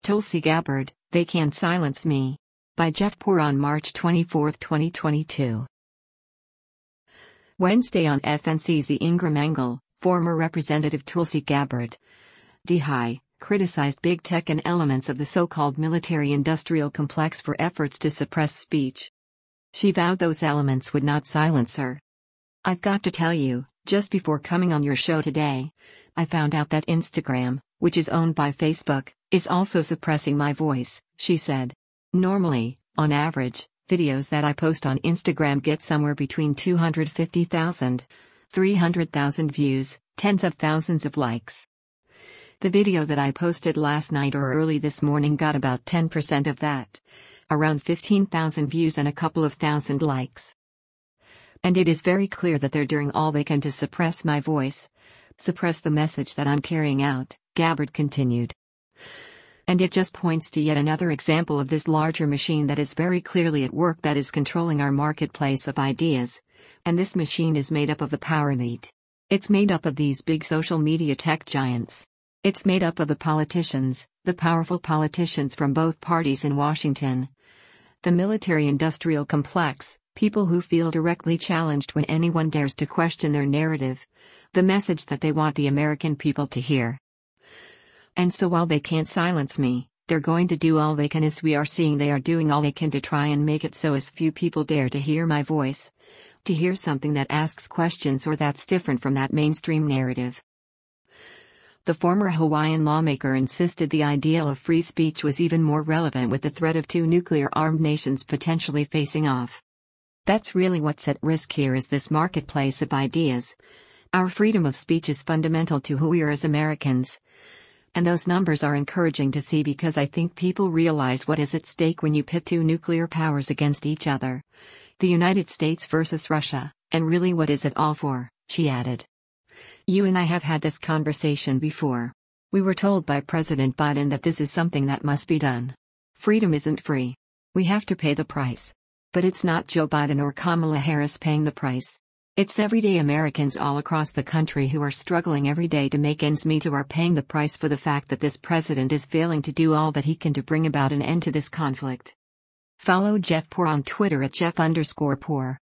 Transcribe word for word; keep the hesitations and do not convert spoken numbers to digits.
Tulsi Gabbard, They Can't Silence Me. By Jeff Poor on March twenty-fourth, twenty twenty-two. Wednesday on F N C's The Ingram Angle, former Representative Tulsi Gabbard, D H, criticized big tech and elements of the so-called military-industrial complex for efforts to suppress speech. She vowed those elements would not silence her. "I've got to tell you, just before coming on your show today, I found out that Instagram, which is owned by Facebook, is also suppressing my voice," she said. "Normally, on average, videos that I post on Instagram get somewhere between two hundred fifty thousand, three hundred thousand views, tens of thousands of likes. The video that I posted last night or early this morning got about ten percent of that. Around fifteen thousand views and a couple of thousand likes. And it is very clear that they're doing all they can to suppress my voice, suppress the message that I'm carrying out," Gabbard continued. "And it just points to yet another example of this larger machine that is very clearly at work, that is controlling our marketplace of ideas. And this machine is made up of the power elite. It's made up of these big social media tech giants. It's made up of the politicians, the powerful politicians from both parties in Washington. The military-industrial complex, people who feel directly challenged when anyone dares to question their narrative, the message that they want the American people to hear. And so while they can't silence me, they're going to do all they can, as we are seeing they are doing all they can to try and make it so as few people dare to hear my voice, to hear something that asks questions or that's different from that mainstream narrative." The former Hawaiian lawmaker insisted the ideal of free speech was even more relevant with the threat of two nuclear-armed nations potentially facing off. "That's really what's at risk here, is this marketplace of ideas. Our freedom of speech is fundamental to who we are as Americans. And those numbers are encouraging to see, because I think people realize what is at stake when you pit two nuclear powers against each other. The United States versus Russia, and really what is it all for," she added. "You and I have had this conversation before. We were told by President Biden that this is something that must be done. Freedom isn't free. We have to pay the price. But it's not Joe Biden or Kamala Harris paying the price. It's everyday Americans all across the country who are struggling every day to make ends meet, who are paying the price for the fact that this president is failing to do all that he can to bring about an end to this conflict." Follow Jeff Poor on Twitter at Jeff underscore Poor.